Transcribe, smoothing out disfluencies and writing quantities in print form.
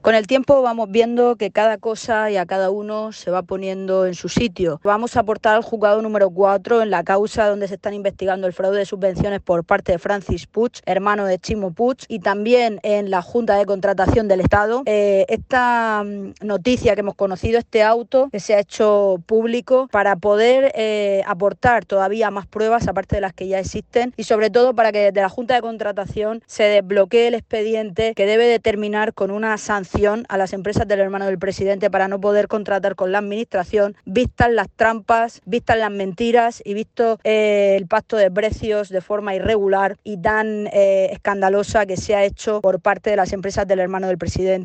Con el tiempo vamos viendo que cada cosa y a cada uno se va poniendo en su sitio. Vamos a aportar al juzgado número 4 en la causa donde se están investigando el fraude de subvenciones por parte de Francis Puig, hermano de Ximo Puig, y también en la Junta de Contratación del Estado. Esta noticia que hemos conocido, este auto que se ha hecho público para poder aportar todavía más pruebas aparte de las que ya existen y sobre todo para que desde la Junta de Contratación se desbloquee el expediente que debe determinar con una sanción a las empresas del hermano del presidente para no poder contratar con la administración, vistas las trampas, vistas las mentiras y visto el pacto de precios de forma irregular y tan escandalosa que se ha hecho por parte de las empresas del hermano del presidente.